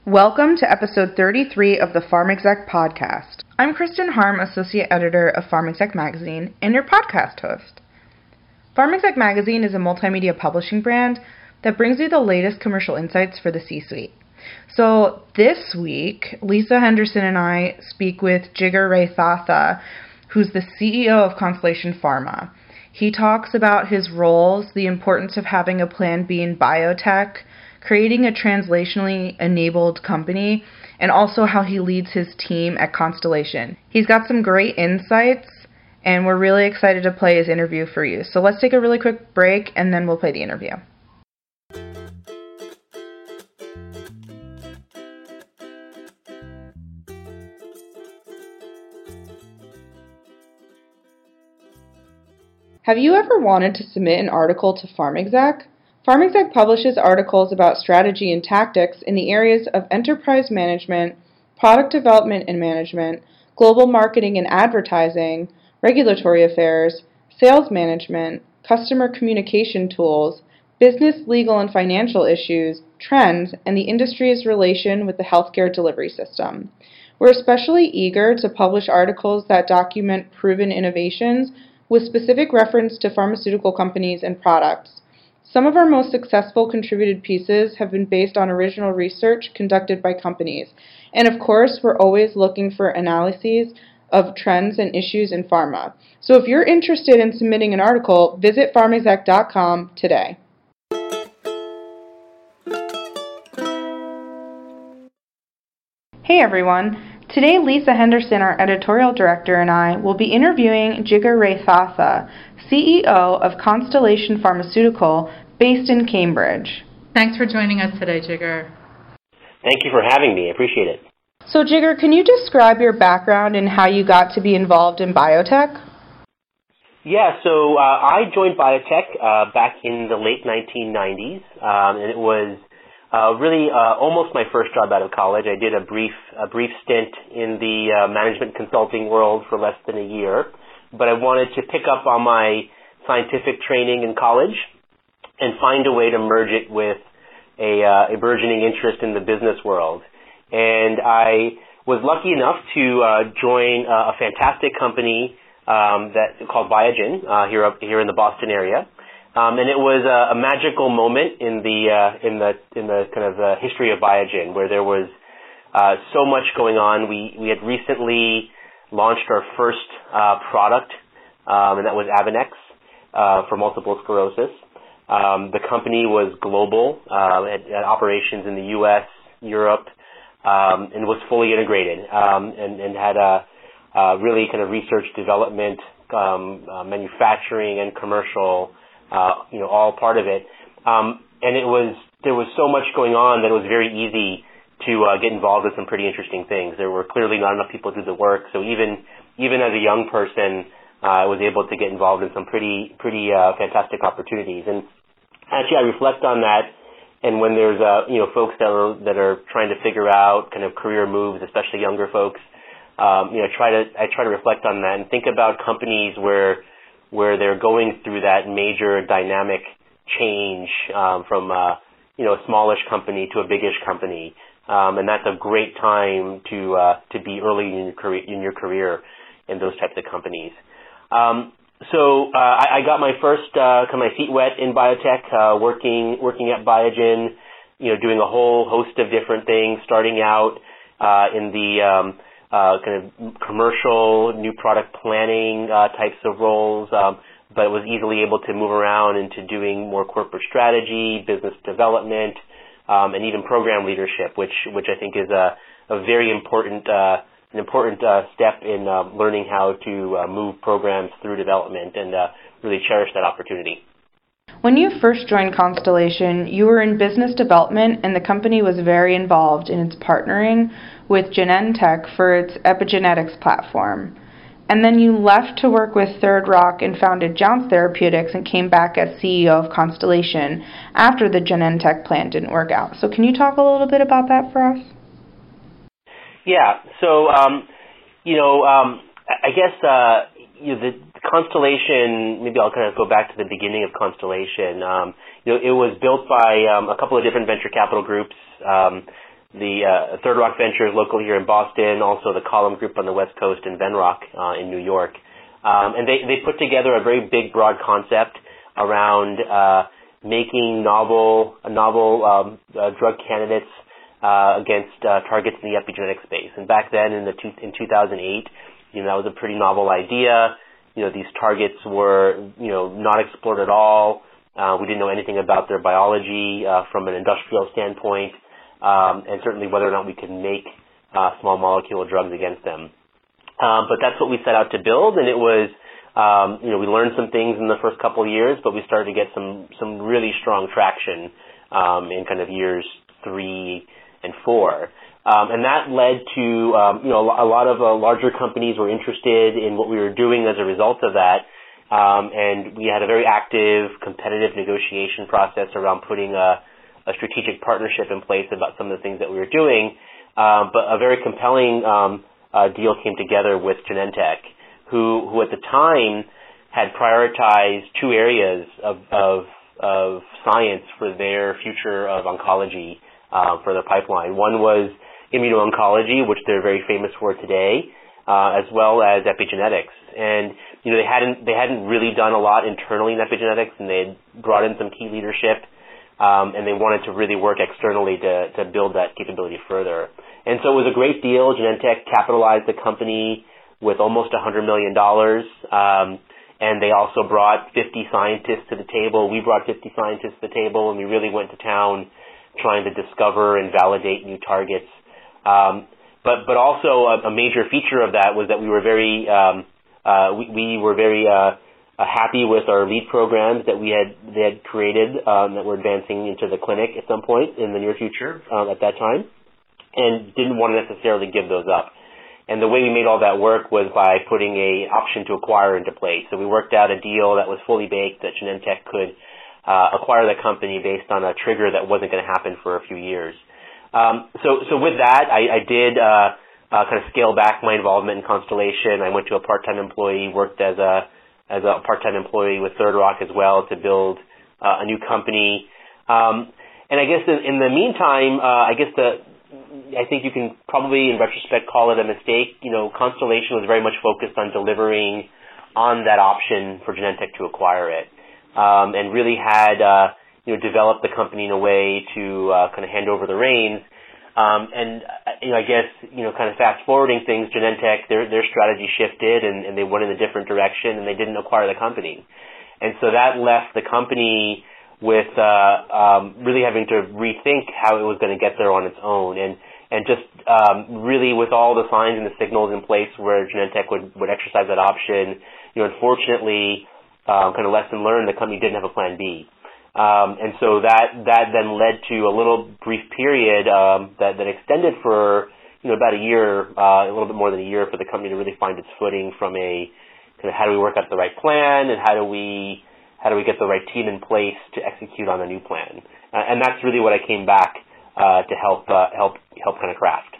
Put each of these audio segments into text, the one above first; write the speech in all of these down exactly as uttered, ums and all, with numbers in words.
Welcome to episode thirty-three of the Farm Exec podcast. I'm Kristen Harm, associate editor of Farm Exec magazine and your podcast host. Farm Exec magazine is a multimedia publishing brand that brings you the latest commercial insights for the C-suite. So this week, Lisa Henderson and I speak with Jigar Raythatha, who's the C E O of Constellation Pharma. He talks about his roles, the importance of having a plan B in biotech, creating a translationally enabled company, and also how he leads his team at Constellation. He's got some great insights, and we're really excited to play his interview for you. So let's take a really quick break, and then we'll play the interview. Have you ever wanted to submit an article to Farm Exec? Farm Exec publishes articles about strategy and tactics in the areas of enterprise management, product development and management, global marketing and advertising, regulatory affairs, sales management, customer communication tools, business, legal, and financial issues, trends, and the industry's relation with the healthcare delivery system. We're especially eager to publish articles that document proven innovations with specific reference to pharmaceutical companies and products. Some of our most successful contributed pieces have been based on original research conducted by companies. And of course, we're always looking for analyses of trends and issues in pharma. So if you're interested in submitting an article, visit farm exec dot com today. Hey everyone. Today, Lisa Henderson, our editorial director, and I will be interviewing Jigar Raythatha, C E O of Constellation Pharmaceutical, based in Cambridge. Thanks for joining us today, Jigar. Thank you for having me. I appreciate it. So, Jigar, can you describe your background and how you got to be involved in biotech? Yeah, so uh, I joined biotech uh, back in the late nineteen nineties, um, and it was Uh, really, uh, almost my first job out of college. I did a brief, a brief stint in the uh, management consulting world for less than a year, but I wanted to pick up on my scientific training in college and find a way to merge it with a, uh, a burgeoning interest in the business world. And I was lucky enough to uh, join uh, a fantastic company um, that called Biogen uh, here up here in the Boston area. Um, and it was a, a magical moment in the uh, in the in the kind of uh, history of Biogen, where there was uh, so much going on. We we had recently launched our first uh, product, um, and that was Avonex uh, for multiple sclerosis. Um, the company was global, uh, had, had operations in the U S, Europe, um, and was fully integrated, um, and, and had a, a really kind of research, development, um, uh, manufacturing, and commercial. Uh, you know, all part of it. Um, and it was, there was so much going on that it was very easy to uh, get involved with some pretty interesting things. There were clearly not enough people to do the work, so even even as a young person, uh, I was able to get involved in some pretty pretty uh, fantastic opportunities. And actually, I reflect on that. And when there's uh, you know folks that are that are trying to figure out kind of career moves, especially younger folks, um, you know, try to I try to reflect on that and think about companies where where they're going through that major dynamic change um, from uh, you know a smallish company to a biggish company, um, and that's a great time to uh, to be early in your career in your career in those types of companies. Um, so uh, I, I got my first uh, kind of my feet wet in biotech, uh, working working at Biogen, you know, doing a whole host of different things, starting out uh, in the um, Uh, kind of commercial, new product planning uh, types of roles, um, but was easily able to move around into doing more corporate strategy, business development, um, and even program leadership, which which I think is a, a very important uh, an important uh, step in uh, learning how to uh, move programs through development, and uh, really cherish that opportunity. When you first joined Constellation, you were in business development, and the company was very involved in its partnering with Genentech for its epigenetics platform. And then you left to work with Third Rock and founded Jounce Therapeutics and came back as C E O of Constellation after the Genentech plan didn't work out. So can you talk a little bit about that for us? Yeah. So, um, you know, um, I guess uh, you know, the Constellation, maybe I'll kind of go back to the beginning of Constellation. Um, you know, it was built by um, a couple of different venture capital groups. Um, the uh, Third Rock Ventures local here in Boston, also the Column Group on the West Coast, and Venrock uh, in New York. Um, and they, they put together a very big, broad concept around uh, making novel, novel um, uh, drug candidates uh, against uh, targets in the epigenetic space. And back then, in the two, in two thousand eight, you know, that was a pretty novel idea. You know, these targets were, you know, not explored at all. Uh, we didn't know anything about their biology uh, from an industrial standpoint, um, and certainly whether or not we could make uh, small molecule drugs against them. Um, but that's what we set out to build, and it was, um, you know, we learned some things in the first couple of years, but we started to get some some really strong traction um, in kind of years three and four. Um, and that led to, um, you know, a lot of uh, larger companies were interested in what we were doing as a result of that. Um, and we had a very active, competitive negotiation process around putting a, a strategic partnership in place about some of the things that we were doing. Um, but a very compelling um, uh, deal came together with Genentech, who, who at the time had prioritized two areas of, of, of science for their future of oncology uh, for the pipeline. One was immuno-oncology, which they're very famous for today, uh, as well as epigenetics. And, you know, they hadn't, they hadn't really done a lot internally in epigenetics, and they had brought in some key leadership, um, and they wanted to really work externally to, to build that capability further. And so it was a great deal. Genentech capitalized the company with almost one hundred million dollars, um, and they also brought fifty scientists to the table. We brought fifty scientists to the table, and we really went to town trying to discover and validate new targets. Um, but but also a, a major feature of that was that we were very um, uh, we, we were very uh, uh, happy with our lead programs that we had they had created um, that were advancing into the clinic at some point in the near future um, at that time, and didn't want to necessarily give those up. And the way we made all that work was by putting a option to acquire into place. So we worked out a deal that was fully baked that Genentech could uh, acquire the company based on a trigger that wasn't going to happen for a few years. Um, so, so with that, I, I did uh, uh, kind of scale back my involvement in Constellation. I went to a part-time employee, worked as a as a part-time employee with Third Rock as well to build uh, a new company. Um, and I guess in, in the meantime, uh, I guess the I think you can probably, in retrospect, call it a mistake. You know, Constellation was very much focused on delivering on that option for Genentech to acquire it, um, and really had. Uh, you know, develop the company in a way to uh, kind of hand over the reins. Um, and, uh, you know, I guess, you know, kind of fast-forwarding things, Genentech, their their strategy shifted and, and they went in a different direction and they didn't acquire the company. And so that left the company with uh, um, really having to rethink how it was going to get there on its own. And, and just um, really with all the signs and the signals in place where Genentech would, would exercise that option, you know, unfortunately, um, kind of lesson learned, the company didn't have a plan B. Um, and so that, that then led to a little brief period um, that, that extended for, you know, about a year, uh, a little bit more than a year for the company to really find its footing from a kind of how do we work out the right plan and how do we how do we get the right team in place to execute on a new plan. Uh, and that's really what I came back uh, to help uh, help help kind of craft.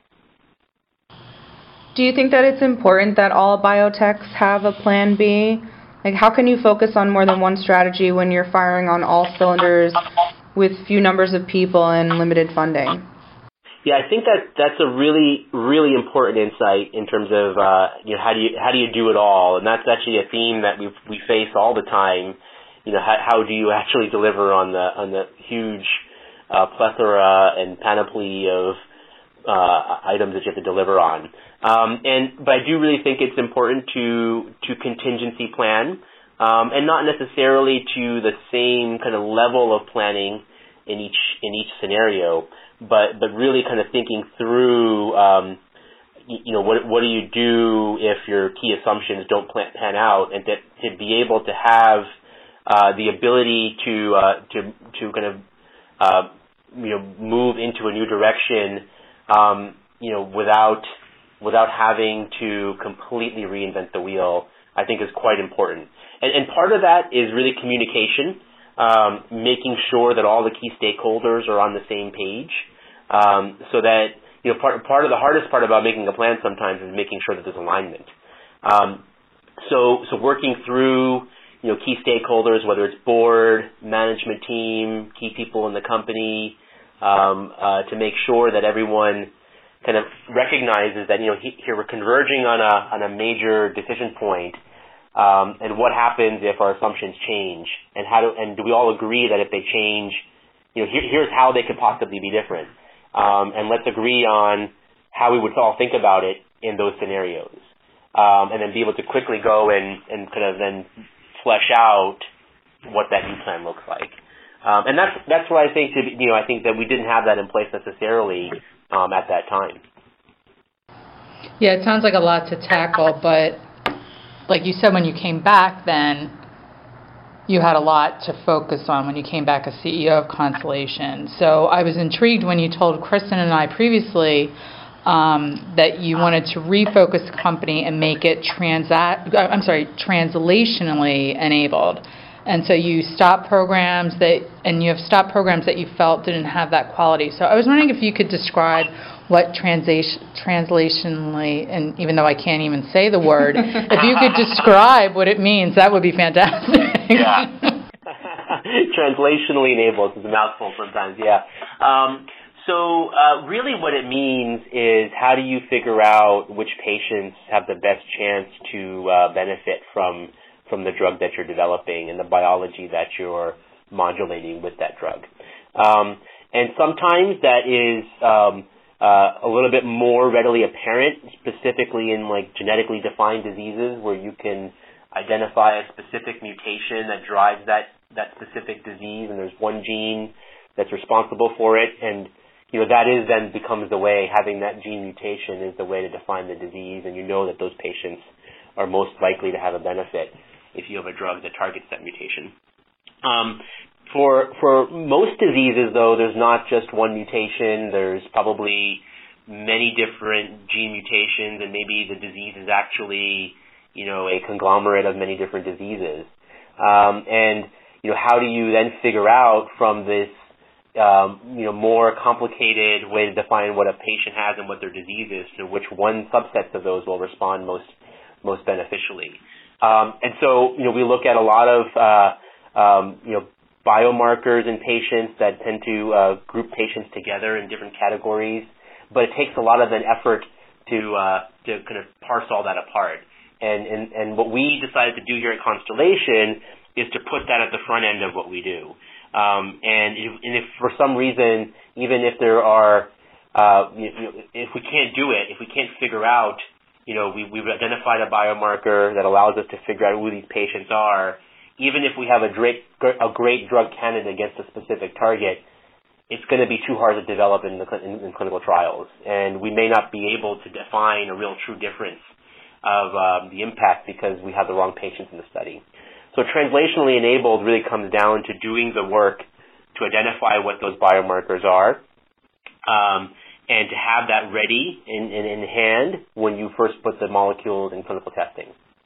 Do you think that it's important that all biotechs have a plan B? Like, how can you focus on more than one strategy when you're firing on all cylinders with few numbers of people and limited funding? Yeah, I think that that's a really, really important insight in terms of uh, you know how do you how do you do it all, and that's actually a theme that we we face all the time. You know, how, how do you actually deliver on the on the huge uh, plethora and panoply of uh, items that you have to deliver on? Um, and but I do really think it's important to to contingency plan, um, and not necessarily to the same kind of level of planning in each in each scenario, but but really kind of thinking through, um, you, you know, what what do you do if your key assumptions don't plan, pan out, and to to be able to have uh, the ability to uh, to to kind of uh, you know move into a new direction, um, you know, without without having to completely reinvent the wheel, I think is quite important. And, and part of that is really communication, um, making sure that all the key stakeholders are on the same page, um, so that, you know, part, part of the hardest part about making a plan sometimes is making sure that there's alignment. Um, so, so working through, you know, key stakeholders, whether it's board, management team, key people in the company, um, uh, to make sure that everyone kind of recognizes that, you know, he, here we're converging on a on a major decision point, um, and what happens if our assumptions change, and how do and do we all agree that if they change, you know, here, here's how they could possibly be different, um, and let's agree on how we would all think about it in those scenarios, um, and then be able to quickly go and, and kind of then flesh out what that new plan looks like. Um, and that's that's what I think. To, you know, I think that we didn't have that in place necessarily um, at that time. Yeah, it sounds like a lot to tackle, but like you said, when you came back, then you had a lot to focus on when you came back as C E O of Constellation. So I was intrigued when you told Kristen and I previously um, that you wanted to refocus the company and make it transa- I'm sorry, translationally enabled. And so you stopped programs that, and you have stopped programs that you felt didn't have that quality. So I was wondering if you could describe what translation, translationally, and even though I can't even say the word, if you could describe what it means, that would be fantastic. Yeah. Translationally enabled is a mouthful sometimes, yeah. Um, so uh, really what it means is how do you figure out which patients have the best chance to uh, benefit from from the drug that you're developing and the biology that you're modulating with that drug. Um, and sometimes that is um, uh, a little bit more readily apparent, specifically in like genetically defined diseases where you can identify a specific mutation that drives that, that specific disease, and there's one gene that's responsible for it, and you know that is then becomes the way, having that gene mutation is the way to define the disease, and you know that those patients are most likely to have a benefit if you have a drug that targets that mutation. Um, for for most diseases, though, there's not just one mutation. There's probably many different gene mutations, and maybe the disease is actually, you know, a conglomerate of many different diseases. Um, and, you know, how do you then figure out from this, um, you know, more complicated way to define what a patient has and what their disease is, to which one subsets of those will respond most most beneficially? Um, and so, you know, we look at a lot of, uh, um, you know, biomarkers in patients that tend to uh, group patients together in different categories, but it takes a lot of an effort to uh, to kind of parse all that apart. And, and and what we decided to do here at Constellation is to put that at the front end of what we do. Um, and, if, and if for some reason, even if there are, uh, you know, if we can't do it, if we can't figure out, you know, we, we've identified a biomarker that allows us to figure out who these patients are. Even if we have a great, a great drug candidate against a specific target, it's going to be too hard to develop in, the, in, in clinical trials. And we may not be able to define a real true difference of um, the impact because we have the wrong patients in the study. So translationally enabled really comes down to doing the work to identify what those biomarkers are, um, and to have that ready in, in, in hand when you first put the molecules in clinical testing.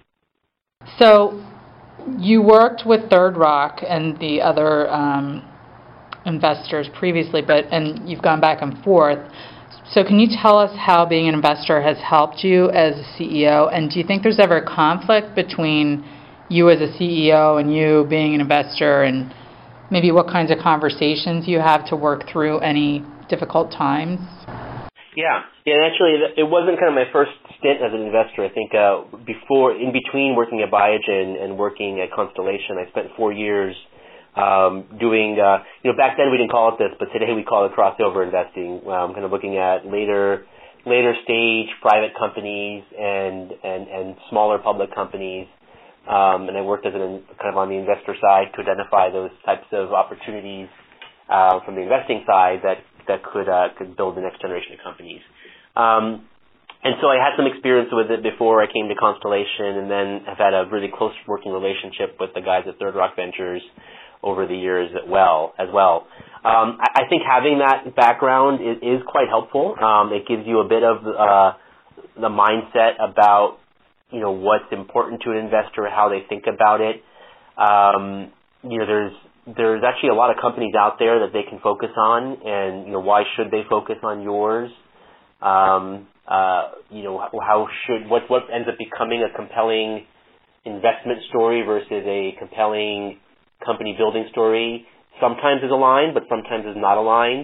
So you worked with Third Rock and the other um, investors previously, but and you've gone back and forth. So can you tell us how being an investor has helped you as a C E O? And do you think there's ever a conflict between you as a C E O and you being an investor, and maybe what kinds of conversations you have to work through any difficult times? Yeah, yeah. And actually, it wasn't kind of my first stint as an investor. I think uh, before, in between working at Biogen and working at Constellation, I spent four years um, doing. Uh, you know, back then we didn't call it this, but today we call it crossover investing. Um, kind of looking at later, later stage private companies and and and smaller public companies. Um, and I worked as an kind of on the investor side to identify those types of opportunities uh, from the investing side that. that could uh, could build the next generation of companies. Um, and so I had some experience with it before I came to Constellation, and then have had a really close working relationship with the guys at Third Rock Ventures over the years as well. As well. Um, I, I think having that background is, is quite helpful. Um, it gives you a bit of uh, the mindset about, you know, what's important to an investor, how they think about it. Um, you know, there's There's actually a lot of companies out there that they can focus on, and you know, why should they focus on yours? Um, uh, you know, how should what what ends up becoming a compelling investment story versus a compelling company building story sometimes is aligned, but sometimes is not aligned.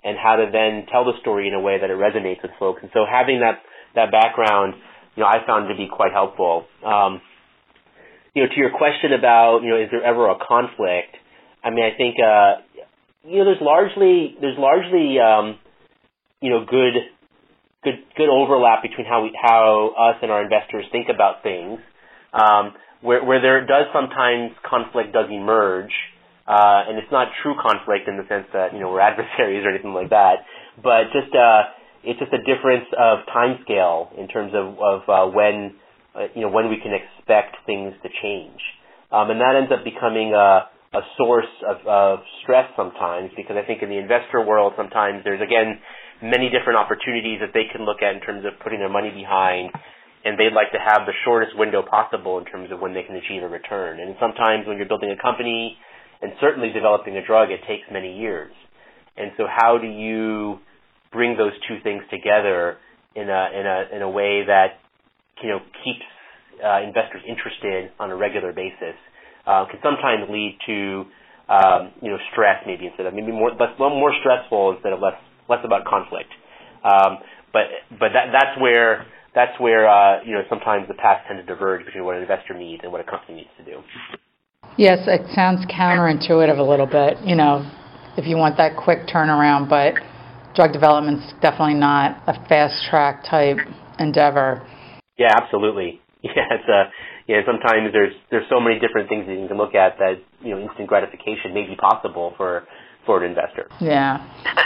and how to then tell the story in a way that it resonates with folks. And so having that, that background, you know, I found to be quite helpful. Um, you know, to your question about, you know, is there ever a conflict? I mean, I think, uh, you know, there's largely, there's largely, um, you know, good, good, good overlap between how we, how us and our investors think about things. Um, where, where there does sometimes conflict does emerge, uh, and it's not true conflict in the sense that, you know, we're adversaries or anything like that, but just, uh, it's just a difference of time scale in terms of, of uh, when, uh, you know, when we can expect things to change. Um, and that ends up becoming a, a source of, of stress sometimes, because I think in the investor world sometimes there's, again, many different opportunities that they can look at in terms of putting their money behind, and they'd like to have the shortest window possible in terms of when they can achieve a return. And sometimes when you're building a company, and certainly developing a drug, it takes many years. And so how do you bring those two things together in a in a in a way that, you know, keeps uh, investors interested on a regular basis? Uh, can sometimes lead to um, you know, stress maybe instead of maybe more less more stressful instead of less less about conflict. Um, but but that that's where that's where uh, you know, sometimes the paths tend to diverge between what an investor needs and what a company needs to do. Yes, it sounds counterintuitive a little bit, you know, if you want that quick turnaround, but drug development's definitely not a fast-track type endeavor. Yeah, absolutely. Yeah, it's a, yeah, sometimes there's there's so many different things that you can look at that, you know, instant gratification may be possible for, for an investor. Yeah.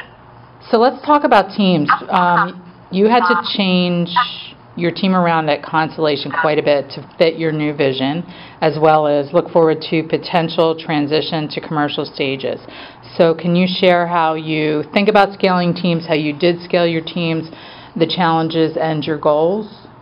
So let's talk about teams. Um, you had to change your team around at Constellation quite a bit to fit your new vision, as well as look forward to potential transition to commercial stages. So can you share how you think about scaling teams, how you did scale your teams, the challenges, and your goals?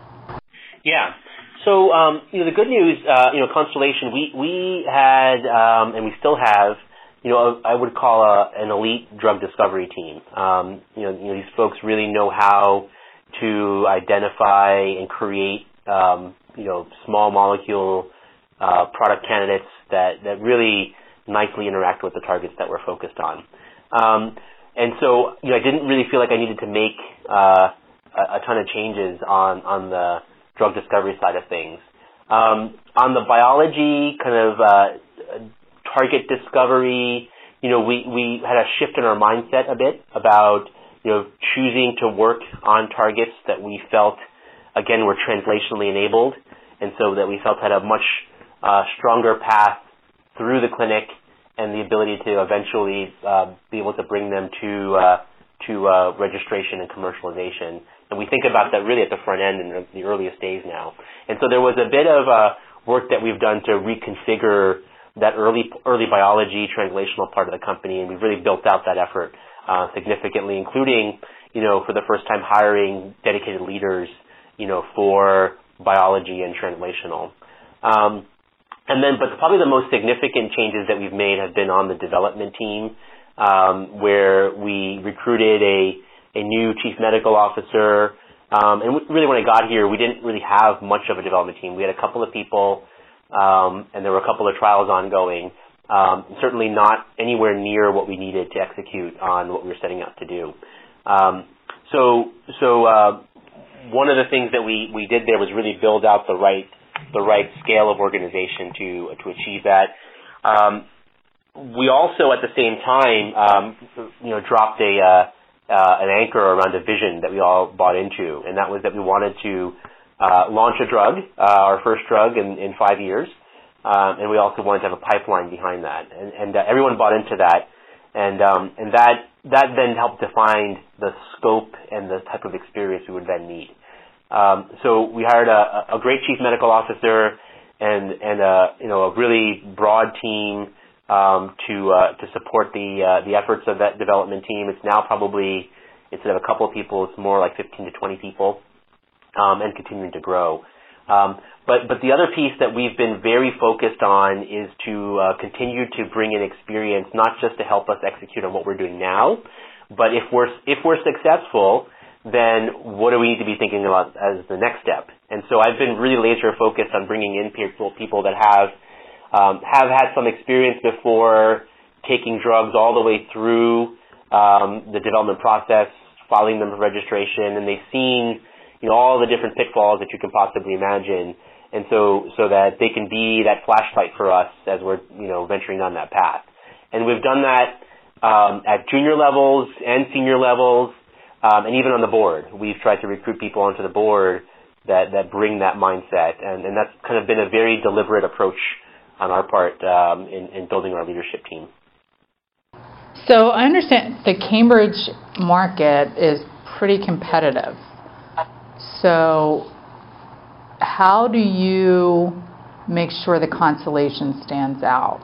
Yeah. So, um, you know, the good news, uh, you know, Constellation, we, we had, um, and we still have, you know, a, I would call a, an elite drug discovery team. Um, you know, you know, these folks really know how to identify and create, um, you know, small molecule uh, product candidates that, that really nicely interact with the targets that we're focused on. Um, and so, you know, I didn't really feel like I needed to make uh, a, a ton of changes on, on the drug discovery side of things. Um, on the biology kind of uh, target discovery, you know, we, we had a shift in our mindset a bit about, you know, choosing to work on targets that we felt, again, were translationally enabled, and so that we felt had a much uh, stronger path through the clinic and the ability to eventually uh, be able to bring them to uh, to uh, registration and commercialization. And we think about that really at the front end in the earliest days now. And so there was a bit of uh, work that we've done to reconfigure that early early biology translational part of the company, and we've really built out that effort uh, significantly, including, you know, for the first time hiring dedicated leaders, you know, for biology and translational. Um, and then, but probably the most significant changes that we've made have been on the development team, um, where we recruited a a new chief medical officer. Um, and really when I got here, we didn't really have much of a development team. We had a couple of people, um, and there were a couple of trials ongoing, um, certainly not anywhere near what we needed to execute on what we were setting out to do. Um, so so uh, one of the things that we, we did there was really build out the right the right scale of organization to to achieve that. Um, we also, at the same time, um, you know, dropped a uh, Uh, an anchor around a vision that we all bought into, and that was that we wanted to uh, launch a drug, uh, our first drug in, in five years, um, and we also wanted to have a pipeline behind that, and, and uh, everyone bought into that, and um, and that that then helped define the scope and the type of experience we would then need. Um, so we hired a, a great chief medical officer and and a you know a really broad team Um, to uh, to support the uh, the efforts of that development team. It's now probably, instead of a couple of people, it's more like fifteen to twenty people, um, and continuing to grow. Um, but but the other piece that we've been very focused on is to uh, continue to bring in experience, not just to help us execute on what we're doing now, but if we're if we're successful, then what do we need to be thinking about as the next step? And so I've been really laser focused on bringing in people people that have Um, have had some experience before taking drugs all the way through um, the development process, filing them for registration, and they've seen, you know, all the different pitfalls that you can possibly imagine, and so so that they can be that flashlight for us as we're, you know, venturing down that path. And we've done that um, at junior levels and senior levels, um, and even on the board. We've tried to recruit people onto the board that, that bring that mindset, and, and that's kind of been a very deliberate approach on our part um, in, in building our leadership team. So I understand the Cambridge market is pretty competitive. So how do you make sure the Constellation stands out?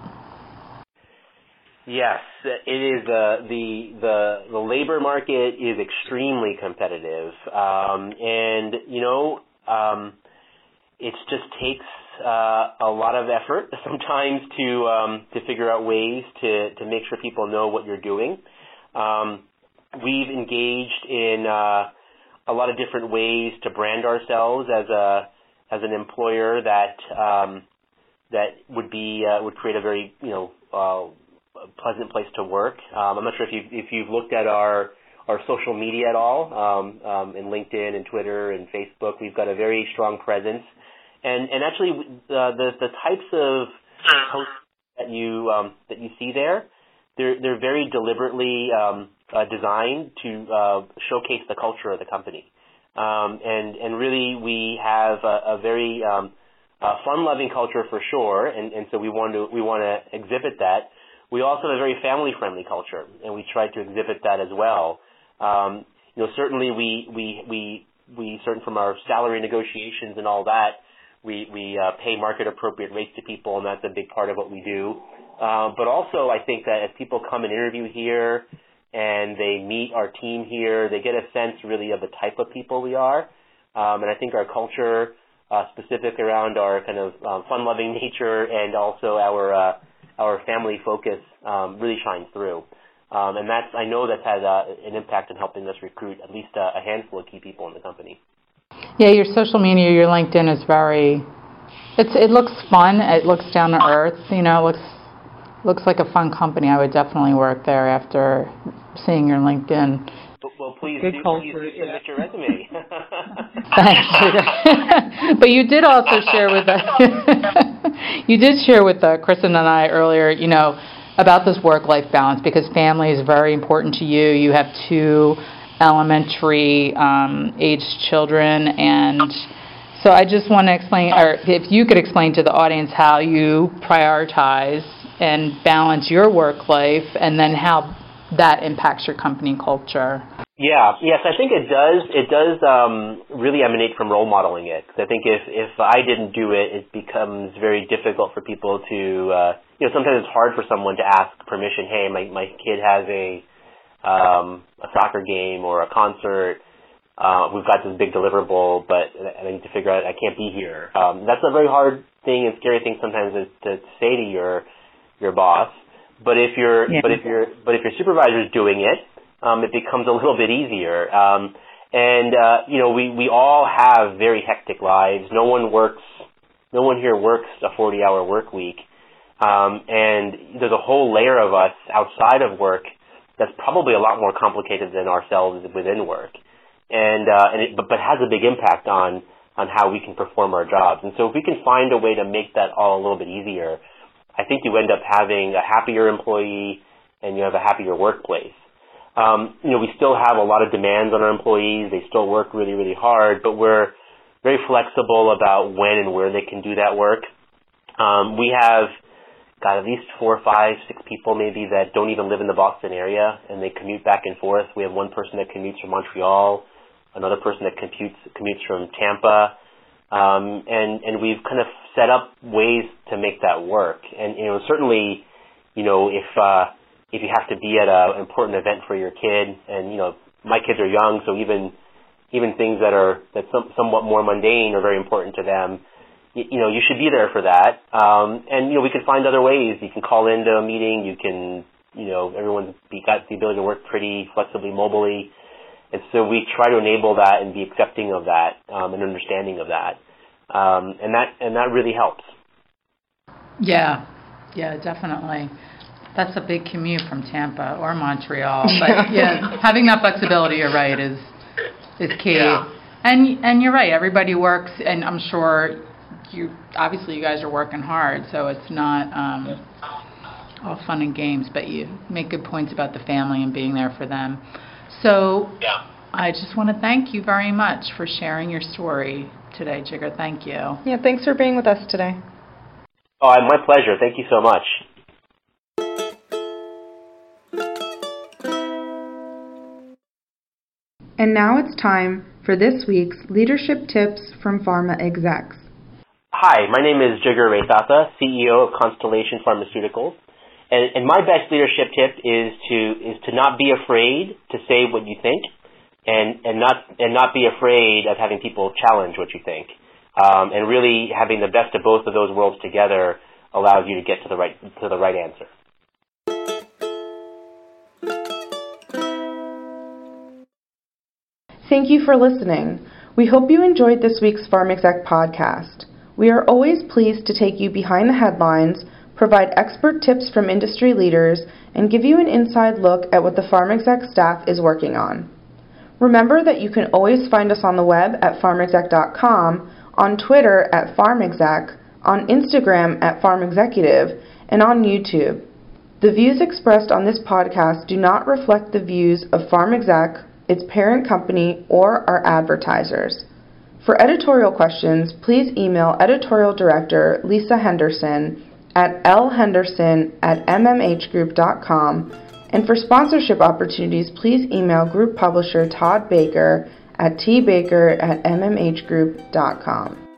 Yes, it is. Uh, the the the labor market is extremely competitive, um, and you know, um, it just takes uh, a lot of effort sometimes to um, to figure out ways to to make sure people know what you're doing. Um, we've engaged in uh, a lot of different ways to brand ourselves as a as an employer that um, that would be uh, would create a very you know. Uh, a pleasant place to work. Um, I'm not sure if you've, if you've looked at our, our social media at all, um, um, in LinkedIn and Twitter and Facebook. We've got a very strong presence. And, and actually, uh, the, the types of posts that you, um, that you see there, they're, they're very deliberately um, uh, designed to uh, showcase the culture of the company. Um, and, and really, we have a, a very um, uh, fun-loving culture for sure, and, and so we want to, we want to exhibit that. We also have a very family-friendly culture, and we try to exhibit that as well. Um, you know, certainly we we we we certain from our salary negotiations and all that, we we uh, pay market-appropriate rates to people, and that's a big part of what we do. Uh, but also, I think that as people come and interview here, and they meet our team here, they get a sense really of the type of people we are. Um, and I think our culture, uh, specific around our kind of um, fun-loving nature, and also our uh, our family focus um, really shines through. Um, and that's, I know that's had uh, an impact in helping us recruit at least a, a handful of key people in the company. Yeah, your social media, your LinkedIn is very, it's it looks fun, it looks down to earth, you know, it looks, looks like a fun company. I would definitely work there after seeing your LinkedIn. Well, well please, Good do, culture, please do yeah. submit your resume. Thanks. But you did also share with us, you did share with uh, Kristen and I earlier, you know, about this work-life balance, because family is very important to you. You have two elementary um, aged children, and so I just want to explain, or if you could explain to the audience how you prioritize and balance your work life, and then how that impacts your company culture. Yeah, yes, I think it does. It does um, really emanate from role modeling it. 'Cause I think if, if I didn't do it, it becomes very difficult for people to, uh, you know, sometimes it's hard for someone to ask permission. Hey, my, my kid has a um, a soccer game or a concert. Uh, we've got this big deliverable, but I need to figure out I can't be here. Um, that's a very hard thing and scary thing sometimes is to say to your your boss. But if your yeah. but if your but if your supervisor is doing it, um, it becomes a little bit easier. Um, and uh, you know, we, we all have very hectic lives. No one works. No one here works a forty-hour work week. Um, and there's a whole layer of us outside of work that's probably a lot more complicated than ourselves within work, and uh, and it, but, but has a big impact on on how we can perform our jobs. And so if we can find a way to make that all a little bit easier, I think you end up having a happier employee and you have a happier workplace. Um, you know, we still have a lot of demands on our employees. They still work really, really hard, but we're very flexible about when and where they can do that work. Um, we have got at least four, five, six people maybe that don't even live in the Boston area, and they commute back and forth. We have one person that commutes from Montreal, another person that commutes commutes from Tampa, um, and and we've kind of set up ways to make that work. And you know, certainly, you know, if uh, if you have to be at a, an important event for your kid, and you know, my kids are young, so even even things that are that some, somewhat more mundane are very important to them. You know, you should be there for that. Um, and, you know, we can find other ways. You can call into a meeting. You can, you know, everyone's got the ability to work pretty flexibly, mobily. And so we try to enable that and be accepting of that um, and understanding of that. Um, and that and that really helps. Yeah, yeah, definitely. That's a big commute from Tampa or Montreal. But yeah, having that flexibility, you're right, is is key. Yeah. And and you're right. Everybody works, and I'm sure you obviously you guys are working hard, so it's not um, all fun and games. But you make good points about the family and being there for them. So Yeah. I just want to thank you very much for sharing your story today, Jigar. Thank you. Yeah, thanks for being with us today. Oh, my pleasure. Thank you so much. And now it's time for this week's Leadership Tips from Pharma Execs. Hi, my name is Jigar Raythatha, C E O of Constellation Pharmaceuticals. And, and my best leadership tip is to is to not be afraid to say what you think, and, and not and not be afraid of having people challenge what you think. Um, and really having the best of both of those worlds together allows you to get to the right to the right answer. Thank you for listening. We hope you enjoyed this week's PharmExec podcast. We are always pleased to take you behind the headlines, provide expert tips from industry leaders, and give you an inside look at what the PharmExec staff is working on. Remember that you can always find us on the web at pharmexec dot com, on Twitter at PharmExec, on Instagram at PharmExecutive, and on YouTube. The views expressed on this podcast do not reflect the views of PharmExec, its parent company, or our advertisers. For editorial questions, please email Editorial Director Lisa Henderson at l henderson at m m h group dot com, and for sponsorship opportunities, please email Group Publisher Todd Baker at t baker at m m h group dot com.